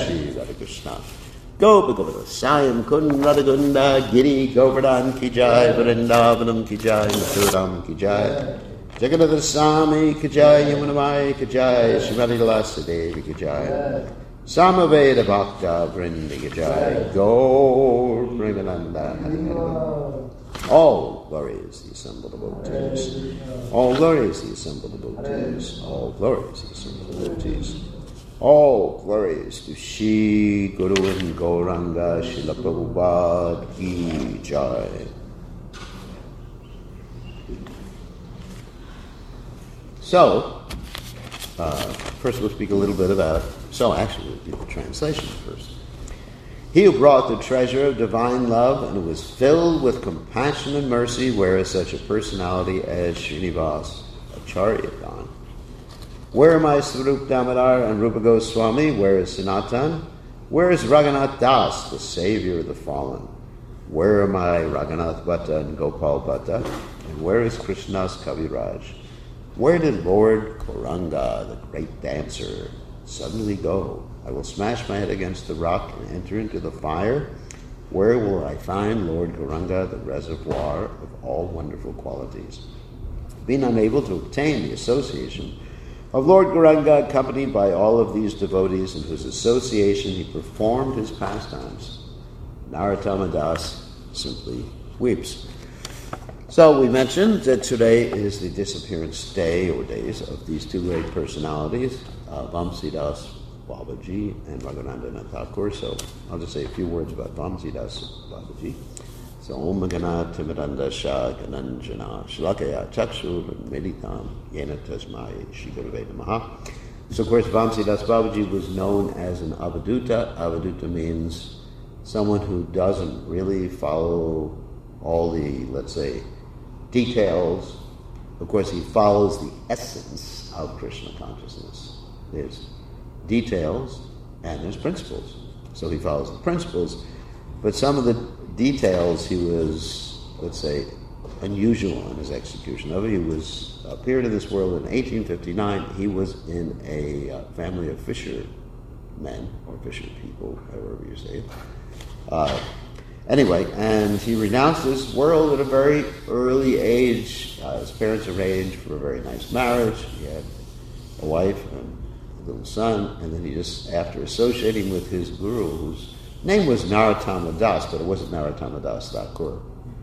Shri Radha Krishna. Gopa Gopa Sayam Kun Radha Gunda Giri Govardhan Ki Jai Vrindavanam Ki Jai Mathuram Ki Jai Jagannath Swami Ki Jai Yamunamai Ki Jai Srimati Lasa Devi Ki Jai Samaveda Bhakta Vrindi Ki Jai Gaur Premananda Hari Hari. All glory is the assembled devotees. All glory is the assembled devotees. All glory is the assembled devotees. All glories to Shri Guru and Gauranga Srila Prabhupada Ki Jai. So, first we'll speak a little bit about, actually we'll do the translation first. He who brought the treasure of divine love and was filled with compassion and mercy, where is such a personality as Srinivas Acharya gone? Where are my Swarup Damodar and Rupa Goswami? Where is Sanatan? Where is Raghunath Das, the savior of the fallen? Where are my Raghunath Bhatta and Gopal Bhatta? And where is Krishna's Kaviraj? Where did Lord Gauranga, the great dancer, suddenly go? I will smash my head against the rock and enter into the fire. Where will I find Lord Gauranga, the reservoir of all wonderful qualities? Being unable to obtain the association of Lord Gauranga, accompanied by all of these devotees in whose association he performed his pastimes, Narottama Das simply weeps. So we mentioned that today is the disappearance day or days of these two great personalities, Vamsidas Babaji and Raghunandan Thakur. So I'll just say a few words about Vamsidas Babaji. So Om Gana Timiranda Shah Gananjana Shlakaya Chakshur Meditam Yena Tasmai Shri Gurave Namaha. So of course Vamsidas Babaji was known as an Avaduta. Avaduta means someone who doesn't really follow all the, let's say, details. Of course he follows the essence of Krishna consciousness. There's details and there's principles. So he follows the principles, but some of the details he was, let's say, unusual in his execution of it. He appeared in this world in 1859. He was in a family of fishermen or fisher people, however you say it. Anyway, and he renounced this world at a very early age. His parents arranged for a very nice marriage. He had a wife and a little son, and then he just, after associating with his guru, whose name was Narottama Das, but it wasn't Narottama Das Thakur,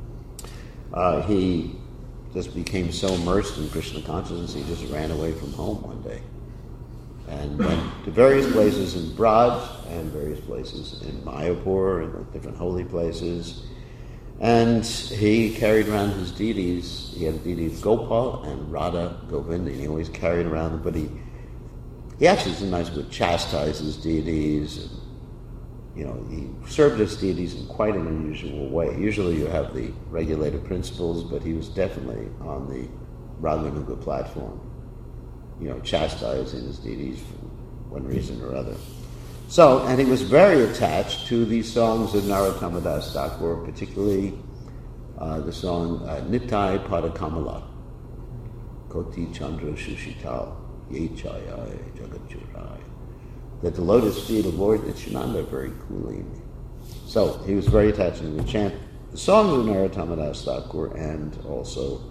he just became so immersed in Krishna consciousness, he just ran away from home one day and went to various places in Braj and various places in Mayapur and different holy places. And he carried around his deities. He had a deity of Gopal and Radha Govinda. He always carried around them, but he actually sometimes would chastise his deities. And, he served his deities in quite an unusual way. Usually you have the regulated principles, but he was definitely on the Raganuga platform, chastising his deities for one reason or other. So, and he was very attached to these songs of Narottama Das Thakur, particularly the song Nitai Padakamala, Koti Chandra Shushital, Ye Chayai Jagat Churai, that the lotus feet of Lord Nityananda are very cooling. So, he was very attached to the chant the songs of Narottama Das Thakur and also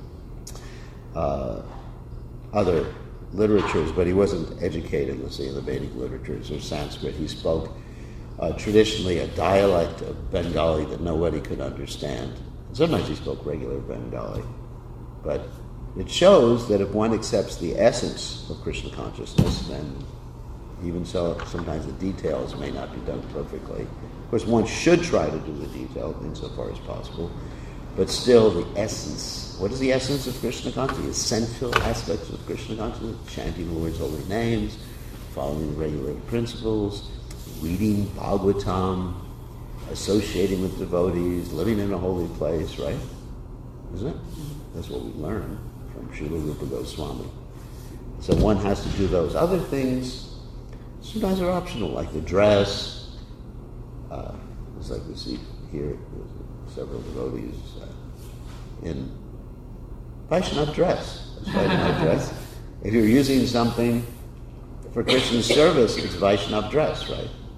other literatures, but he wasn't educated, let's say, in the Vedic literatures or Sanskrit. He spoke traditionally a dialect of Bengali that nobody could understand. Sometimes he spoke regular Bengali. But it shows that if one accepts the essence of Krishna consciousness, then even so, sometimes the details may not be done perfectly. Of course, one should try to do the detail insofar as possible, but still the essence. What is the essence of Krishna consciousness? The essential aspects of Krishna consciousness: chanting the Lord's holy names, following the regulated principles, reading Bhagavatam, associating with devotees, living in a holy place, right? Isn't it? That's what we learn from Srila Rupa Goswami. So one has to do those. Other things sometimes are optional, like the dress. It's like we see here with several devotees in Vaishnava dress. It's Vaishnava dress. If you're using something for Krishna's service, it's Vaishnava dress, right?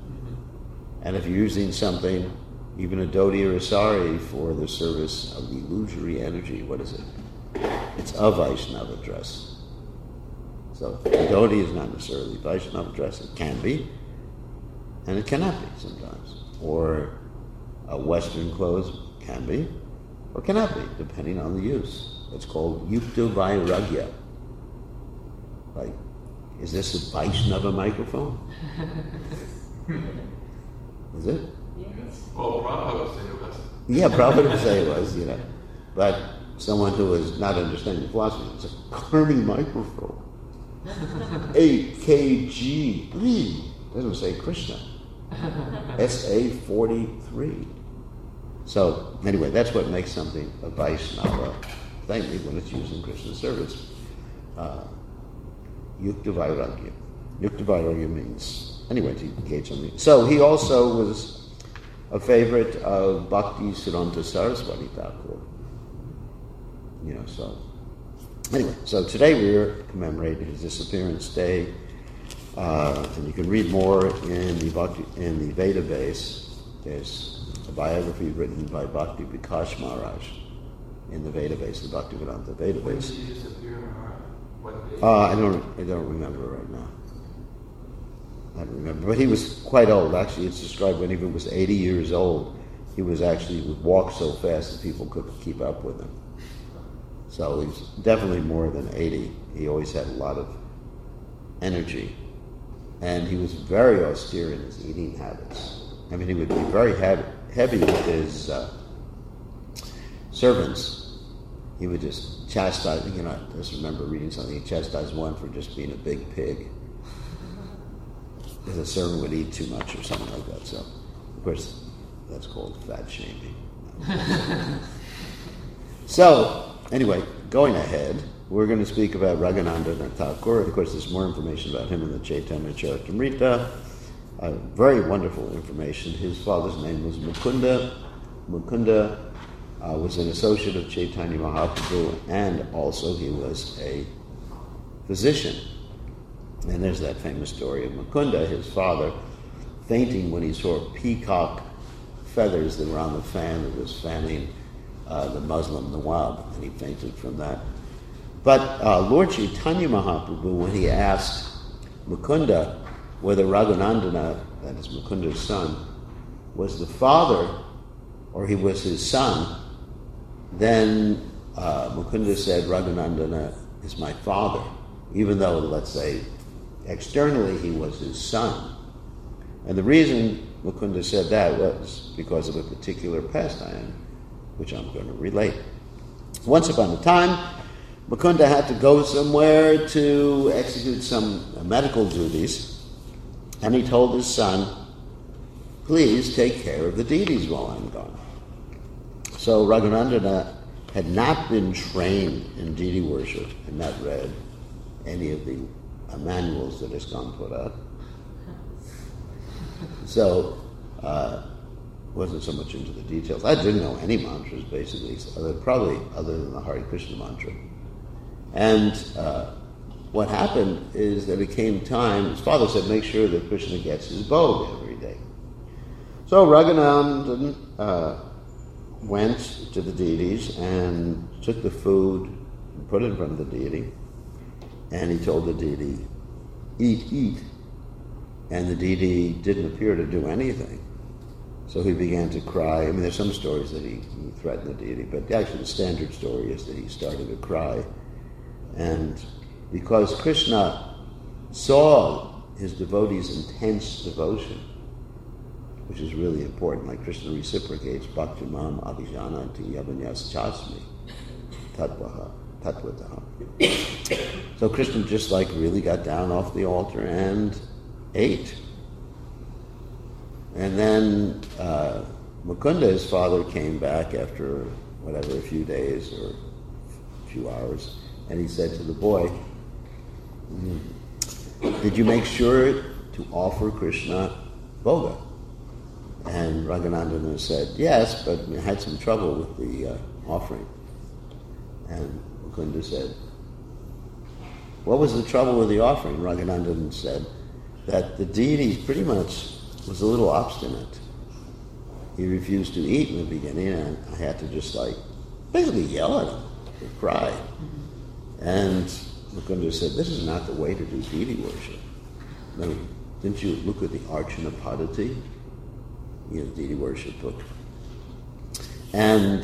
And if you're using something, even a dhoti or a sari, for the service of the illusory energy, what is it? It's a Vaishnava dress. So the dhoti is not necessarily Vaishnava dress. It can be, and it cannot be sometimes. Or Western clothes can be, or cannot be, depending on the use. It's called Yukta Vairagya. Like, is this a Vaishnava microphone? Is it? Yes. Well, Prabhupada would say it was. Yeah, Prabhupada would say it was, But someone who is not understanding philosophy, it's a Karmi microphone. 8 kg. Doesn't say Krishna. SA-43. So, anyway, that's what makes something a Vaishnava thing when it's used in Krishna service. Yukta Vairagya. Yukta Vairagya means, anyway, to engage something. So, he also was a favorite of Bhakti Siddhanta Saraswati Thakur. So. Anyway, so today we're commemorating his disappearance day. And you can read more in the Veda base. There's a biography written by Bhakti Vikash Maharaj in the Veda base, the Bhaktivedanta Veda base. When did he disappear, Maharaj? What day? I don't remember right now. I don't remember, but he was quite old. Actually, it's described when he was 80 years old. He would walk so fast that people couldn't keep up with him. So he's definitely more than 80. He always had a lot of energy. And he was very austere in his eating habits. I mean, he would be very heavy with his servants. He would just chastise, I just remember reading something, he chastised one for just being a big pig. Because a servant would eat too much or something like that. So, of course, that's called fat shaming. So, anyway, going ahead, we're going to speak about Raghunandana Thakur. Of course, there's more information about him in the Chaitanya Charitamrita. Very wonderful information. His father's name was Mukunda. Mukunda was an associate of Chaitanya Mahaprabhu, and also he was a physician. And there's that famous story of Mukunda, his father, fainting when he saw peacock feathers that were on the fan that was fanning the Muslim Nawab, and he fainted from that. But Lord Chaitanya Mahaprabhu, when he asked Mukunda whether Raghunandana, that is Mukunda's son, was the father or he was his son, then Mukunda said, Raghunandana is my father, even though, let's say, externally he was his son. And the reason Mukunda said that was because of a particular pastime, which I'm going to relate. Once upon a time, Mukunda had to go somewhere to execute some medical duties, and he told his son, please take care of the deities while I'm gone. So Raghunandana had not been trained in deity worship and not read any of the manuals that ISKCON put out. So, wasn't so much into the details. I didn't know any mantras, basically, probably other than the Hare Krishna mantra. And what happened is that it came time, his father said, make sure that Krishna gets his bow every day. So Raghunandan went to the deities and took the food and put it in front of the deity. And he told the deity, eat, eat. And the deity didn't appear to do anything. So he began to cry. I mean, there's some stories that he threatened the deity, but actually the standard story is that he started to cry. And because Krishna saw his devotees' intense devotion, which is really important, like Krishna reciprocates, Bhaktimam Abhijananti Yavanyas Chasmi Tatvaha Tatvataha. So Krishna just really got down off the altar and ate. And then Mukunda, his father, came back after a few days or a few hours, and he said to the boy, did you make sure to offer Krishna bhoga? And Raghunandana said, yes, but we had some trouble with the offering. And Mukunda said, what was the trouble with the offering? Raghunandana said that the deities pretty much was a little obstinate. He refused to eat in the beginning, and I had to just basically yell at him or cry. And Mukunda said, "This is not the way to do deity worship. No, didn't you look at the Archana Padati, deity worship book?" And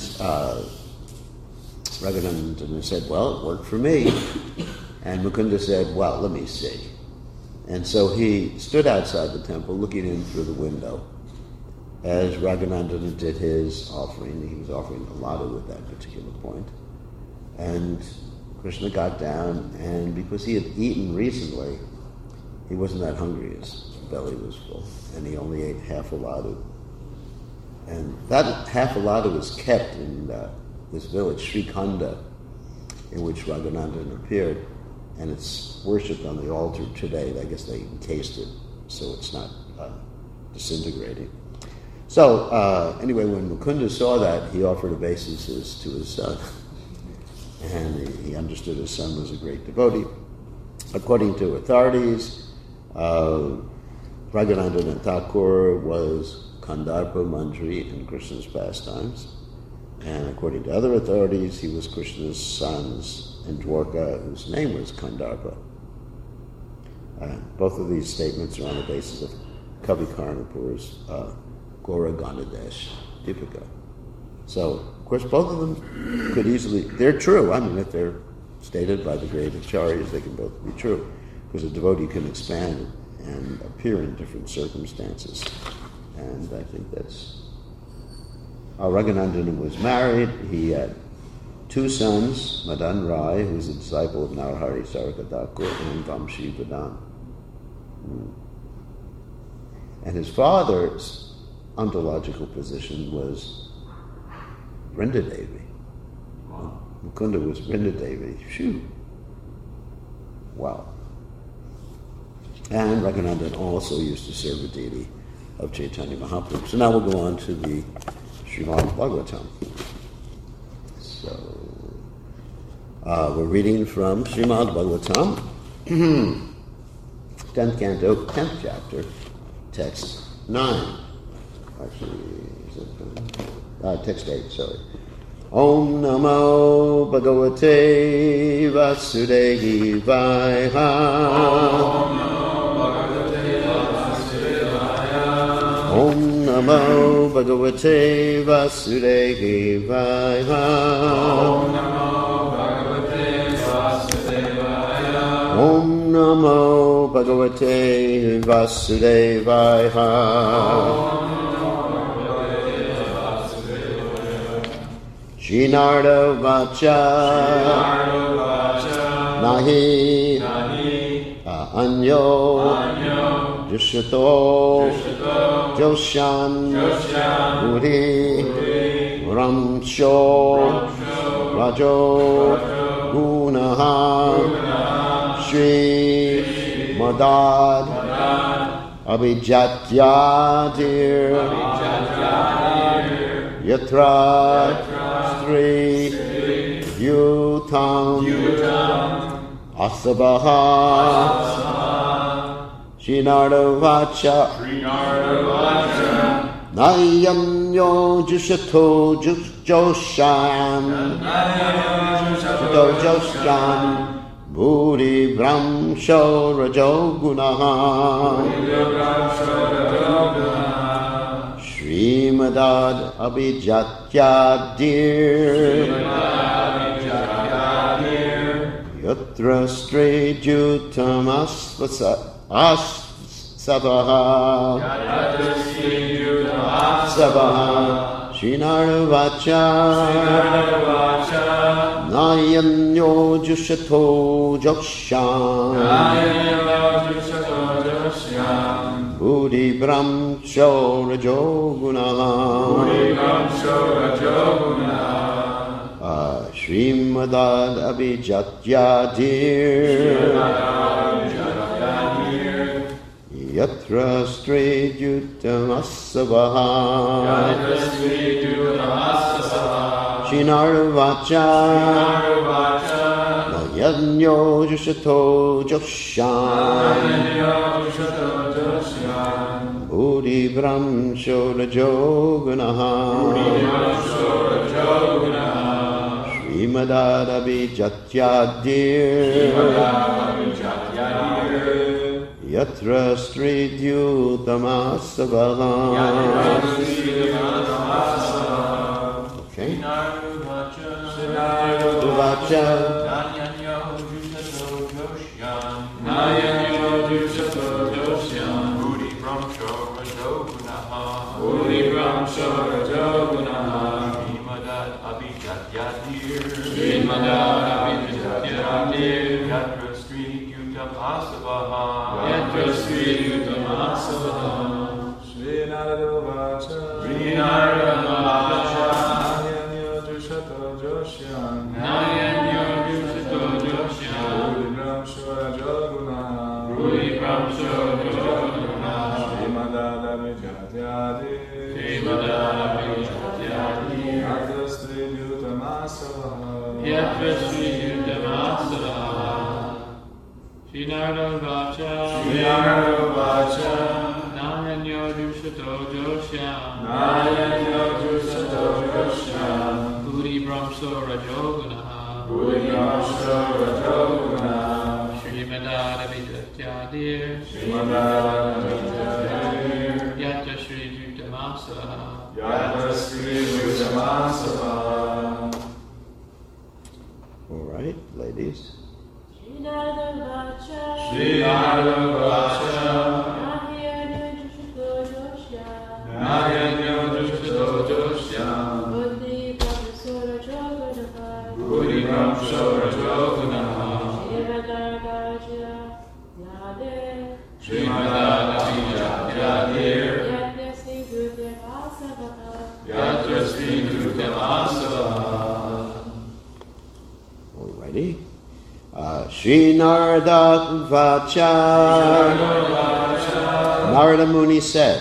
Raghunandan said, "Well, it worked for me." And Mukunda said, "Well, let me see." And so he stood outside the temple looking in through the window as Raghunandan did his offering. He was offering a laddu at that particular point. And Krishna got down, and because he had eaten recently, he wasn't that hungry. His belly was full, and he only ate half a laddu. And that half a laddu was kept in this village, Srikhanda, in which Raghunandan appeared, and it's worshipped on the altar today. I guess they encased it so it's not disintegrating. So anyway, when Mukunda saw that, he offered obeisances to his son. And he understood his son was a great devotee. According to authorities, Raghunandan Thakur was Kandarpa Mandri in Krishna's pastimes. And according to other authorities, he was Krishna's sons in Dwarka, whose name was Kandarpa. Both of these statements are on the basis of Kavi Karnapur's Gaura Ganadesh Dipika. So, of course, both of them could easily, they're true. I mean, if they're stated by the great acharyas, they can both be true, because a devotee can expand and appear in different circumstances. And I think that's... Raghunandan was married. He had two sons, Madan Rai, who was a disciple of Narahari Saraka Thakur, and Vamshi Vadan. And his father's ontological position was Vrindadevi. Mukunda was Vrindadevi. Phew. Wow. And Raghunandan also used to serve the deity of Chaitanya Mahaprabhu. So now we'll go on to the Srimad Bhagavatam. So, we're reading from Srimad Bhagavatam, 10th canto, 10th chapter, text 9. Actually, is it text 8, sorry. Om Namo Bhagavate Vasudevaya. Om Namo Bhagavate Vasudevaya. Om Namo Bhagavate Vasudevaya. Shinarda Vacha Nahi Anyo Jushato Joshan Uri Ramsho Rajo Gunaha Shri Madad Abhijatyadir Yatra Stri Yutam Asabaha Srinarda Vacha Nayanyo Jushato Joshan Joshan Bhuri Brahmsho Rajo Gunaha Srimadad Abhijatyadir Yatra Strejutam Sabaha Srinarda Vacha Nayanyo Jushato Joshan Buddhi Brahmsho Rajo Gunaha Srimadad Abhijatyadir Yatra Strejutam Asabaha Srinarda Vacha Nayanyo Jushato Joshan Buddhi Brahm Shorajo Gunaha Srimadadabi Jatyadir Yatra Stridhyutamasavaha. Okay. Uvacha All right, ladies. Alrighty. Shri Narada Vacha. Narada Muni said,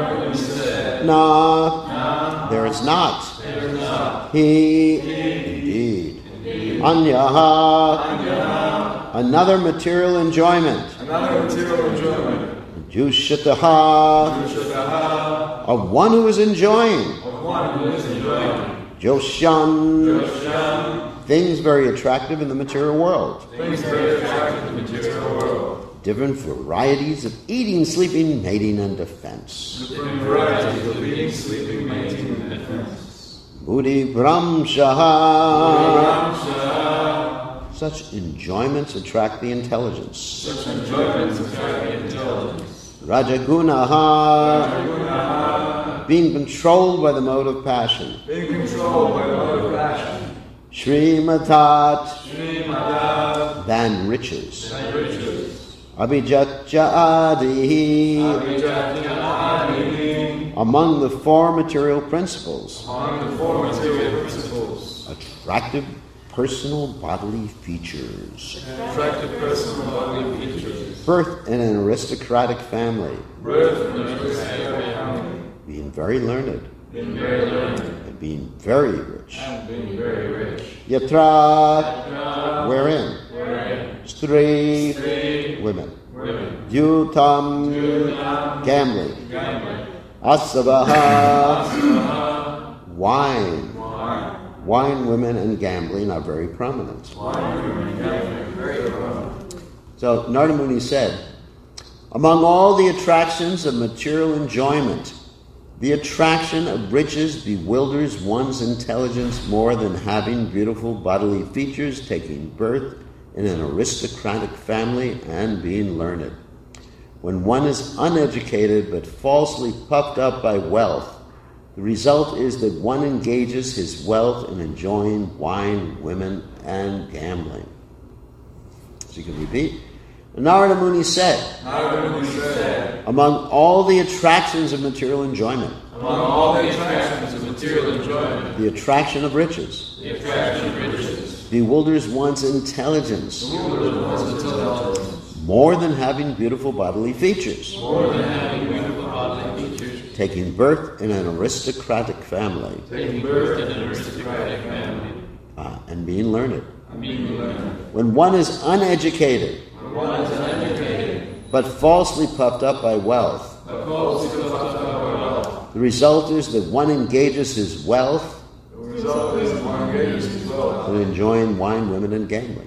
"Na, there is not. He, indeed. Anyaha, another material enjoyment. Jushataha, of one who is enjoying. Joshan, things very attractive in the material world. Different varieties of eating, sleeping, mating, and defense. Buddhi Brahmshaha. Such enjoyments attract the intelligence. Rajagunaha. Being controlled by the mode of passion. Srimatat. Than riches. Abhijatya-adihi. Among the four material principles. Attractive personal bodily features. Birth in an aristocratic family. Being very learned. And being very rich. Yatra, wherein. Stri, women. Yutam, gambling. Asavaha, wine. Wine, women, and gambling are very prominent. So Narada Muni said, among all the attractions of material enjoyment, the attraction of riches bewilders one's intelligence more than having beautiful bodily features, taking birth in an aristocratic family, and being learned. When one is uneducated but falsely puffed up by wealth, the result is that one engages his wealth in enjoying wine, women, and gambling. So you can repeat. Narada Muni said, among all the attractions of material enjoyment, the attraction of riches, bewilders one's intelligence, more than having beautiful bodily features, taking birth in an aristocratic family, and being learned. When one is uneducated, but falsely puffed up by wealth, The result is that one engages his wealth in enjoying wine, women, and gambling.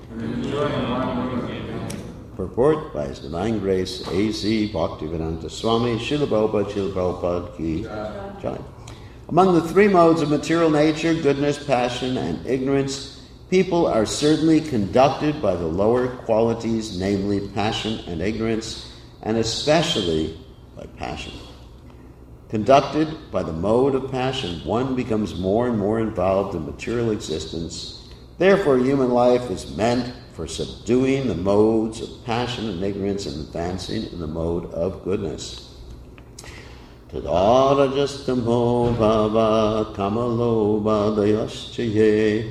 Purport by His Divine Grace, A.C. Bhaktivedanta Swami, Srila Prabhupada Ki Jai. Among the three modes of material nature, goodness, passion, and ignorance, people are certainly conducted by the lower qualities, namely passion and ignorance, and especially by passion. Conducted by the mode of passion, one becomes more and more involved in material existence. Therefore, human life is meant for subduing the modes of passion and ignorance and advancing in the mode of goodness. Tadarajastamo bhava kamaloba dayaschaye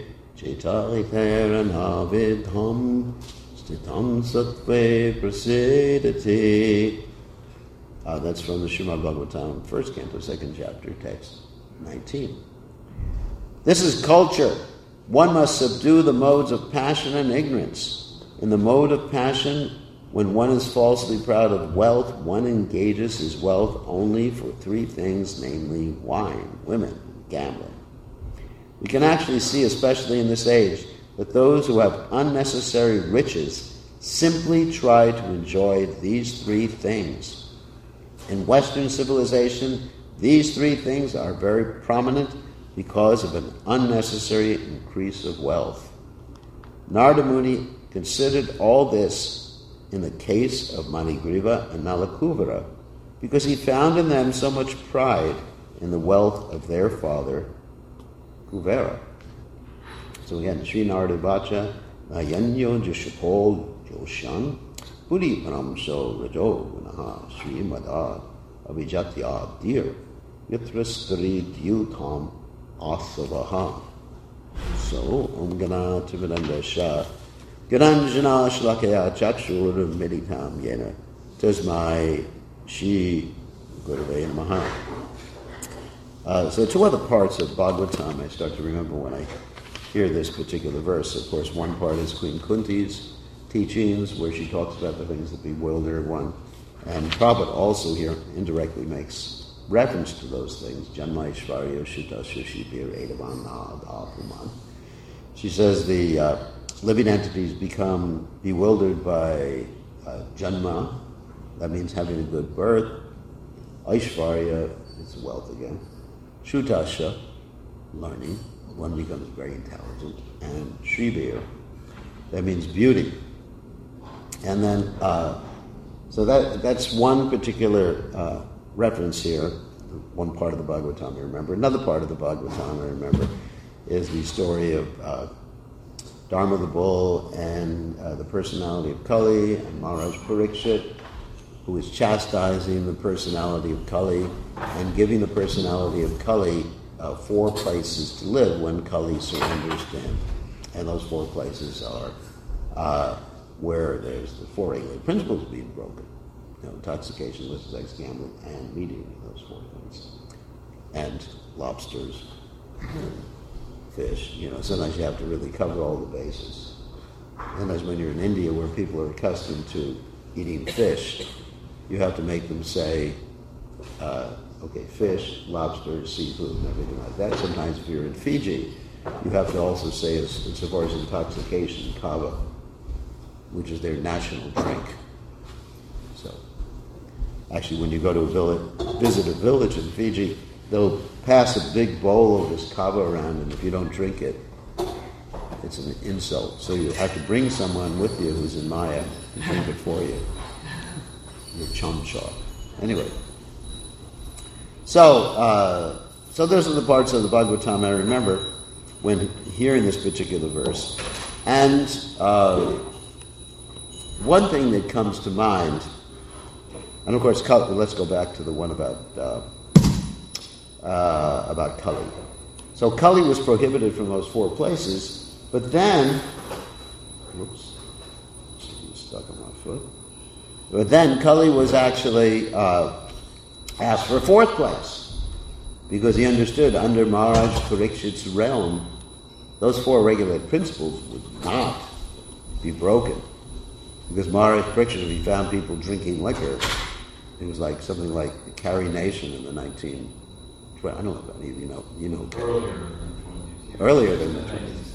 chetahiteranavidham stitam sattve prasidati. That's from the Srimad Bhagavatam, 1st canto, 2nd chapter, text 19. This is culture. One must subdue the modes of passion and ignorance. In the mode of passion, when one is falsely proud of wealth, one engages his wealth only for three things, namely wine, women, gambling. We can actually see, especially in this age, that those who have unnecessary riches simply try to enjoy these three things. In Western civilization, these three things are very prominent because of an unnecessary increase of wealth. Narada Muni considered all this in the case of Manigriva and Nalakuvara because he found in them so much pride in the wealth of their father, Kuvera. So again, Sri Narada Vacha, Nayanyo Jishapol Joshan, Puri Paramso Rajo Gunaha Sri Madad Abhijatya Dir Mitrastari Dyutam Asavaha. So, Om Gana Tividanda Shah Garanjana Shlakaya Chakshur Meditam Yena Tasmai Shi Gurave Namaha. So two other parts of Bhagavatam I start to remember when I hear this particular verse. Of course, one part is Queen Kunti's teachings, where she talks about the things that bewilder one. And Prabhupada also here indirectly makes reference to those things. Janma Ishvarya Shita Shishibir Edavan. She says the living entities become bewildered by Janma, that means having a good birth. Aishvarya is wealth again. Shutasha, learning, one becomes very intelligent. And Shribir, that means beauty. And then, so that's one particular reference here, one part of the Bhagavatam I remember. Another part of the Bhagavatam I remember is the story of Dharma the bull and the personality of Kali and Maharaj Parikshit, who is chastising the personality of Kali and giving the personality of Kali 4 places to live when Kali surrenders to him. And those 4 places are where there's the 4 regulated principles being broken. Intoxication, illicit sex, gambling, and meat eating, those 4 things. And lobsters, fish. Sometimes you have to really cover all the bases. Sometimes when you're in India where people are accustomed to eating fish, you have to make them say, fish, lobster, seafood, and everything like that. Sometimes if you're in Fiji, you have to also say, as far as intoxication, kava, which is their national drink. So, actually, when you go to visit a village in Fiji, they'll pass a big bowl of this kava around, and if you don't drink it, it's an insult. So you have to bring someone with you who's in Maya to drink it for you. Your chamcha. Anyway. So those are the parts of the Bhagavatam I remember when hearing this particular verse. And one thing that comes to mind, and of course, let's go back to the one about Kali. So Kali was prohibited from those 4 places, but then, stuck on my foot. But then Kali was actually asked for a 4th place, because he understood under Maharaj Parikshit's realm, those 4 regulated principles would not be broken. Because Maharaj Parikshit, if he found people drinking liquor, it was like something like the Kari Nation in the I don't know about any of you know. Earlier Earlier than than the 20th. the 19th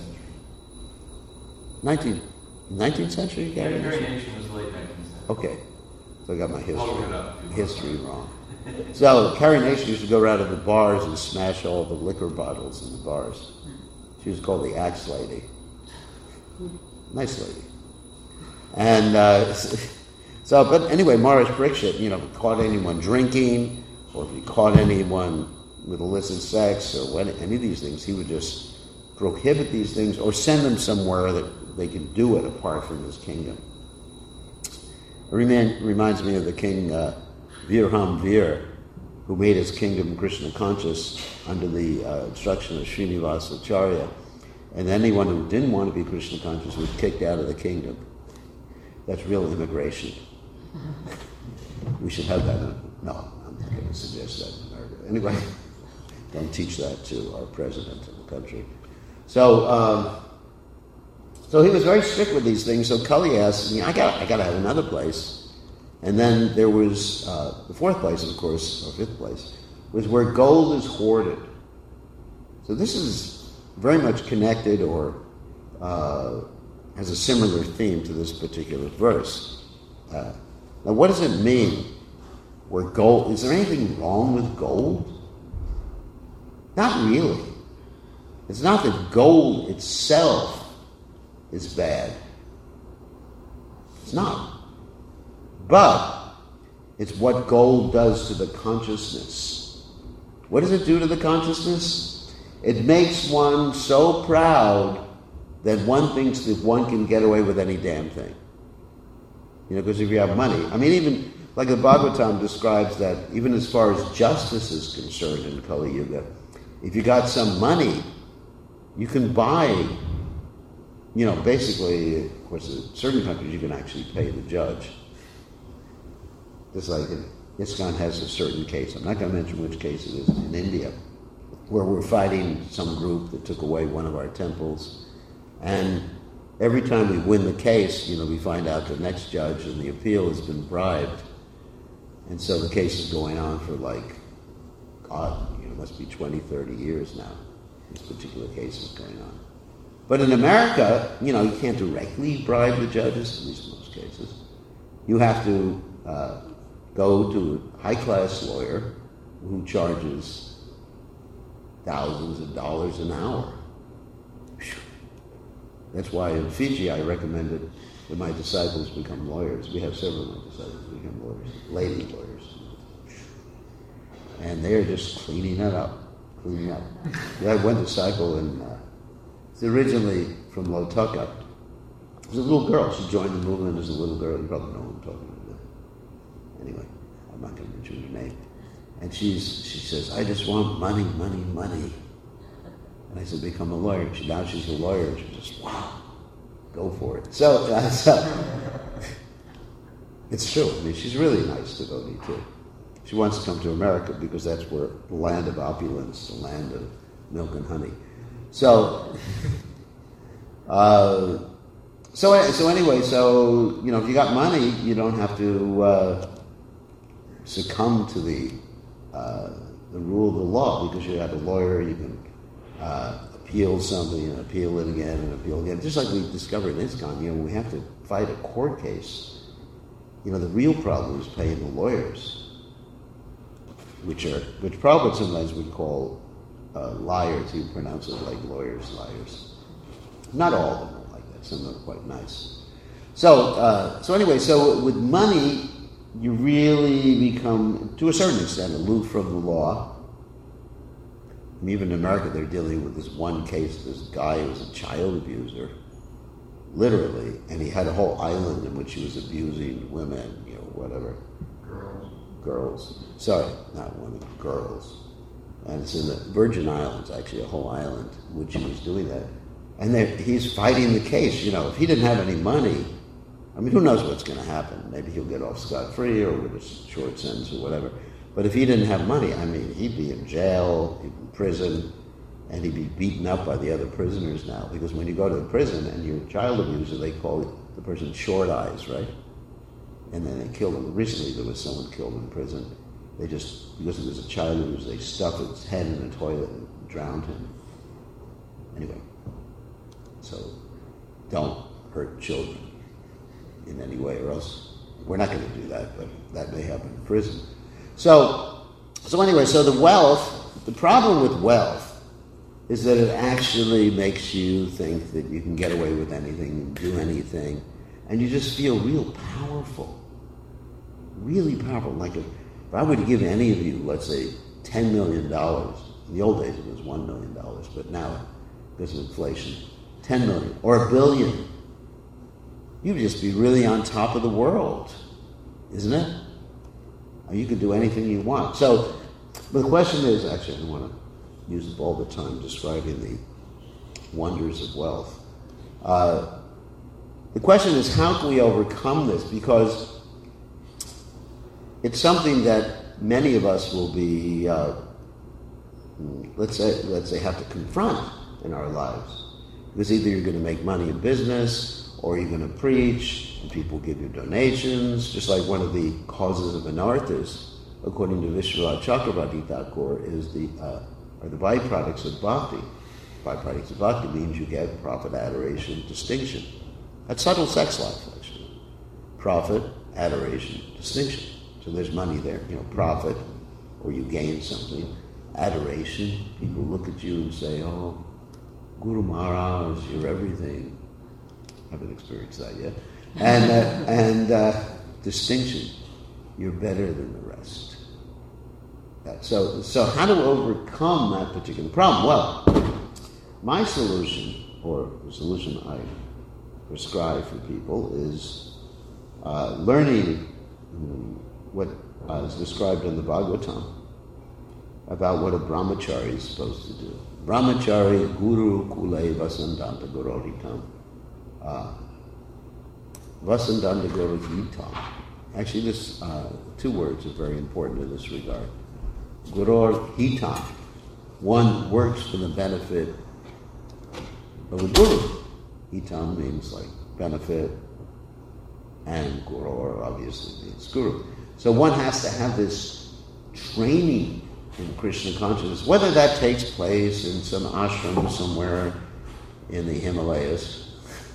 20th. century. 19th century Carrie coronation? Nation was late 19th century. Okay, so I got my I'll look it up. history wrong. So Carrie Nation used to go around to the bars and smash all the liquor bottles in the bars. She was called the Axe Lady. Nice lady. And but anyway, Morris Brickshit, caught anyone drinking, or if he caught anyone with illicit sex, or any of these things, he would just prohibit these things or send them somewhere that they could do it apart from his kingdom. It reminds me of the king Virham Vir, who made his kingdom Krishna conscious under the instruction of Srinivasa Acharya. And anyone who didn't want to be Krishna conscious was kicked out of the kingdom. That's real immigration. We should have that. No, I'm not going to suggest that in America. Anyway, don't teach that to our president of the country. So he was very strict with these things. So Kali asked me, I got to have another place. And then there was the fourth place, of course, or fifth place, was where gold is hoarded. So this is very much connected or has a similar theme to this particular verse. Now, what does it mean? Where gold? Is there anything wrong with gold? Not really. It's not that gold itself is bad. It's not. But it's what gold does to the consciousness. What does it do to the consciousness? It makes one so proud that one thinks that one can get away with any damn thing. Because if you have money, even like the Bhagavatam describes that even as far as justice is concerned in Kali Yuga, if you got some money, you can buy, basically, of course, in certain countries you can actually pay the judge. Just like ISKCON has a certain case, I'm not going to mention which case it is, in India, where we're fighting some group that took away one of our temples. And every time we win the case, we find out the next judge in the appeal has been bribed. And so the case is going on for it must be 20, 30 years now. This particular case is going on. But in America, you can't directly bribe the judges, at least in most cases. You have to go to a high-class lawyer who charges thousands of dollars an hour. That's why in Fiji I recommended that my disciples become lawyers. We have several of my disciples become lawyers, lady lawyers. And they're just cleaning up. I had one disciple, and it's originally from Lautoka. It was a little girl. She joined the movement as a little girl. You probably know what I'm talking about. Anyway, I'm not going to mention her name. And she says, I just want money, money, money. And I said, become a lawyer. Now she's a lawyer. And she just, wow, go for it. So it's true. She's really nice devotee too. She wants to come to America because that's where the land of opulence, the land of milk and honey. So anyway, if you got money, you don't have to succumb to the rule of the law because you have a lawyer. You can appeal something and appeal it again and appeal again. Just like we discovered in ISKCON, we have to fight a court case. The real problem is paying the lawyers, which Prabhupada sometimes would call liars. He would pronounce it like liars. Not all of them are like that. Some of them are quite nice. So anyway, with money, you really become, to a certain extent, aloof from the law. Even in America, they're dealing with this one case, this guy who was a child abuser, literally, and he had a whole island in which he was abusing women, whatever. Girls. Sorry, not women, girls. And it's in the Virgin Islands, actually, a whole island, in which he was doing that. And he's fighting the case. If he didn't have any money, who knows what's going to happen? Maybe he'll get off scot-free or with a short sentence or whatever. But if he didn't have money, he'd be in jail, he'd be in prison, and he'd be beaten up by the other prisoners now. Because when you go to the prison and you're a child abuser, they call the person short eyes, right? And then they kill them. Recently there was someone killed in prison. They just, because there was a child who was, they stuffed its head in a toilet and drowned him. Anyway, so don't hurt children in any way, or else we're not going to do that, but that may happen in prison. So anyway, so the problem with wealth is that it actually makes you think that you can get away with anything and do anything, and you just feel real powerful, really powerful. Like if I were to give any of you, let's say, $10 million, in the old days it was $1 million, but now, because of inflation, 10 million or $1 billion, you'd just be really on top of the world, isn't it? You could do anything you want. So, but the question is, actually, I don't want to use up all the time describing the wonders of wealth. The question is, how can we overcome this? Because it's something that many of us will be, let's say, have to confront in our lives. Because either you're going to make money in business, or you're going to preach, and people give you donations. Just like one of the causes of anarthas, according to Vishwanath Chakravarti Thakur, is the byproducts of bhakti. Byproducts of bhakti means you get profit, adoration, distinction. That's subtle sex life, actually. Profit, adoration, distinction. So there's money there. Profit, or you gain something. Adoration, people look at you and say, "Oh, Guru Maharaj, you're everything." I haven't experienced that yet. And distinction, you're better than the rest. So how to overcome that particular problem? Well, my solution, or the solution I prescribe for people, is learning what is described in the Bhagavatam about what a brahmachari is supposed to do. Brahmachari guru kule vasandanta gororitam. Vasandanta gororitam. Actually, this two words are very important in this regard. Guror hitam. One works for the benefit of a guru. Hitam means like benefit, and guror obviously means guru. So one has to have this training in Krishna consciousness, whether that takes place in some ashram somewhere in the Himalayas,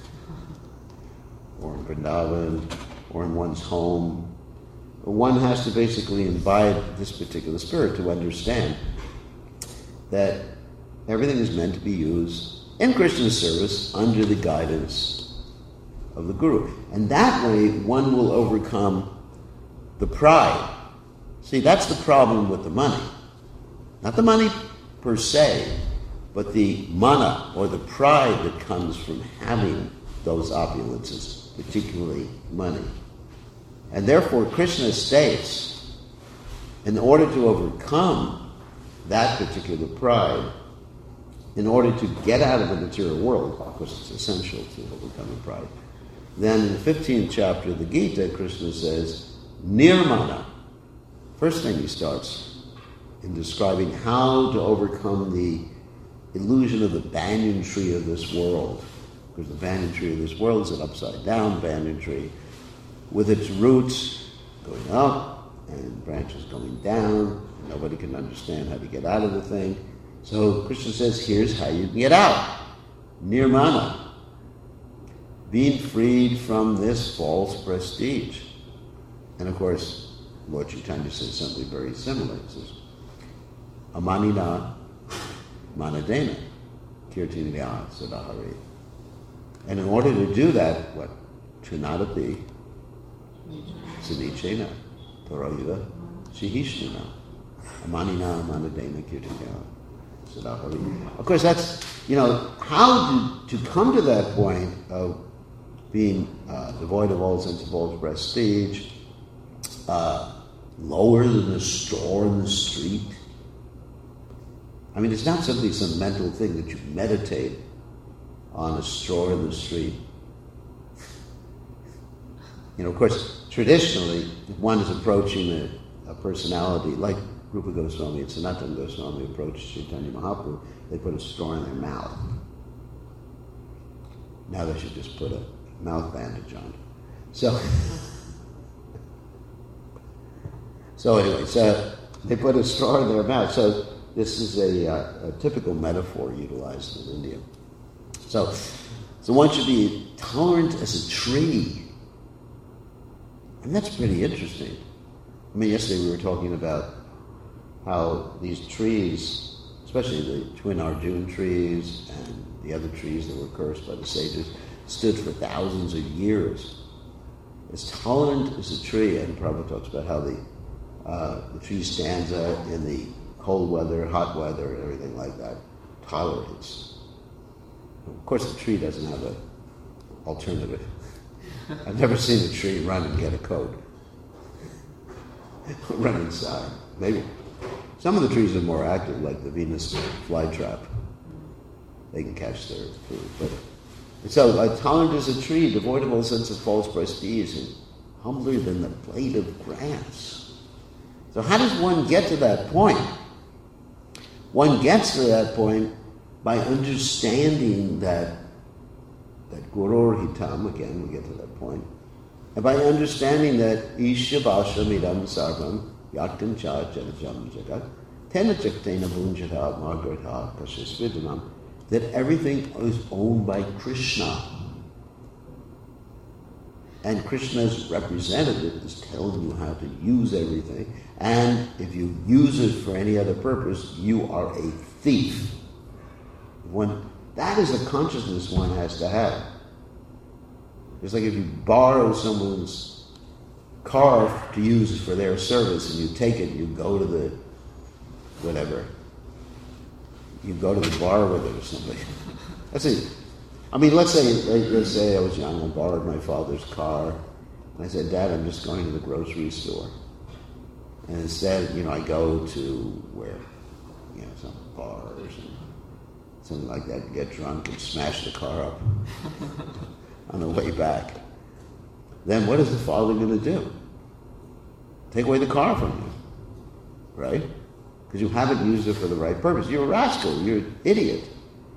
or in Vrindavan, or in one's home. One has to basically imbibe this particular spirit to understand that everything is meant to be used in Krishna's service under the guidance of the Guru. And that way one will overcome the pride. See, that's the problem with the money. Not the money per se, but the mana, or the pride that comes from having those opulences, particularly money. And therefore, Krishna states, in order to overcome that particular pride, in order to get out of the material world, of course it's essential to overcoming pride, then in the 15th chapter of the Gita, Krishna says, nirmana. First thing he starts in describing how to overcome the illusion of the banyan tree of this world. Because the banyan tree of this world is an upside-down banyan tree with its roots going up and branches going down. Nobody can understand how to get out of the thing. So Krishna says, here's how you get out. Nirmana. Being freed from this false prestige. And of course, Lord Chaitanya says something very similar. He says, Amanina manadena kirtinaya sadahari. And in order to do that, what? Trinadapi sanichena tarayuva shihishnana. Amanina manadena kirtinaya sadahari. Of course, that's, how to come to that point of being devoid of all sense of false prestige, lower than the store in the street. I mean, it's not simply some mental thing that you meditate on a store in the street. Of course, traditionally, if one is approaching a personality, like Rupa Goswami and Sanatana Goswami approached Chaitanya Mahaprabhu, they put a straw in their mouth. Now they should just put a mouth bandage on it. So anyway, They put a straw in their mouth. So this is a typical metaphor utilized in India. So one should be tolerant as a tree. And that's pretty interesting. I mean, yesterday we were talking about how these trees, especially the twin Arjun trees and the other trees that were cursed by the sages, stood for thousands of years. As tolerant as a tree, and Prabhupada talks about how the tree stands in the cold weather, hot weather, and everything like that, tolerates. Of course, the tree doesn't have an alternative. I've never seen a tree run and get a coat. Run inside. Maybe. Some of the trees are more active, like the Venus flytrap. They can catch their food. But so, tolerant as a tree, devoid of all sense of false prestige, and humbler than the blade of grass. So how does one get to that point? One gets to that point by understanding that Gurur Hitam, again, we get to that point, and by understanding that Isha Bhasha Midam Sarvam Yatkan Cha Janajam Jagat Tena Chaktena Bhunjata Margarta Kashasvidhanam, that everything is owned by Krishna. And Krishna's representative is telling you how to use everything. And if you use it for any other purpose, you are a thief. That is a consciousness one has to have. It's like if you borrow someone's car to use for their service and you take it and you go to the whatever. You go to the bar with it or something. That's it. I mean, let's say I was young, I borrowed my father's car, and I said, Dad, I'm just going to the grocery store. And instead, I go to where, some bar or something like that, and get drunk and smash the car up on the way back. Then what is the father going to do? Take away the car from you, right? Because you haven't used it for the right purpose. You're a rascal. You're an idiot.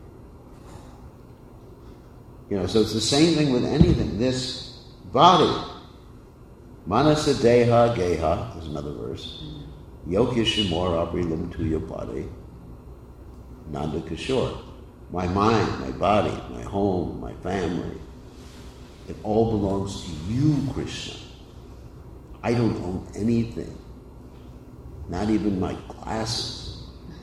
So it's the same thing with anything. This body, manasa deha geha, is another verse. Yokya shimor abrilam to your body, nanda kishore. My mind, my body, my home, my family, it all belongs to you, Krishna. I don't own anything. Not even my glasses.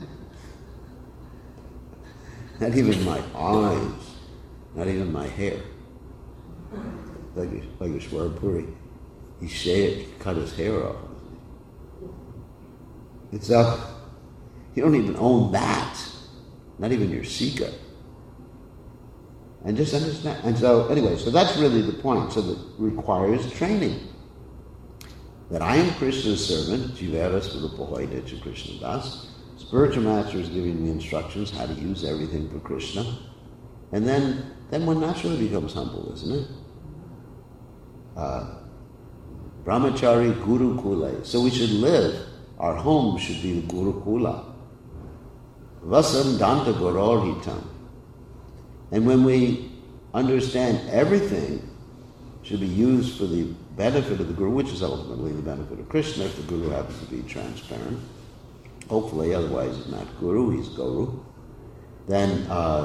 Not even my eyes. Not even my hair. Like Ishwara Puri. He cut his hair off. It's up. You don't even own that. Not even your Sika. And just understand. And so, anyway, so that's really the point. So that requires training. That I am Krishna's servant, Jivaras Vilupahoidecha Krishna Das. Spiritual master is giving me instructions how to use everything for Krishna. And then one naturally becomes humble, isn't it? Brahmachari Guru Kula. So we should live, our home should be the Guru Kula. Vasam Danta Goror Hitam. And when we understand everything should be used for the benefit of the Guru, which is ultimately the benefit of Krishna, if the Guru happens to be transparent, hopefully, otherwise he's not Guru, he's Guru, then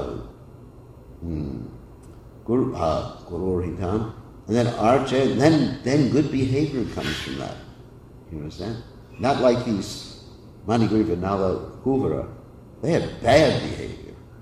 Guru Hitam, and then Archa, then good behavior comes from that. You understand? Not like these Manigriva, Nala, Kuvara. They had bad behavior.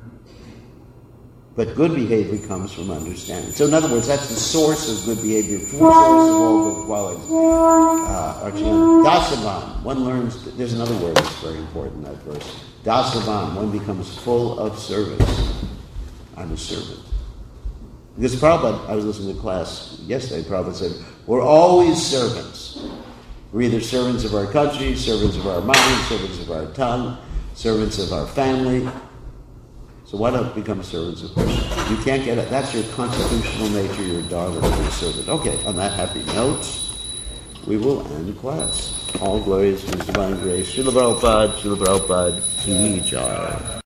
But good behavior comes from understanding. So in other words, that's the source of good behavior, the source of all good qualities. Dasavan, one learns, there's another word that's very important in that verse. Dasavan, one becomes full of service. I'm a servant. Because Prabhupada, I was listening to class yesterday, Prabhupada said, we're always servants. We're either servants of our country, servants of our mind, servants of our tongue, servants of our family. So why not become servants of Krishna? You can't get it. That's your constitutional nature, your dharma to be a servant. Okay, on that happy note, we will end class. All glories to His divine grace. Srila Prabhupada, Ki Jai.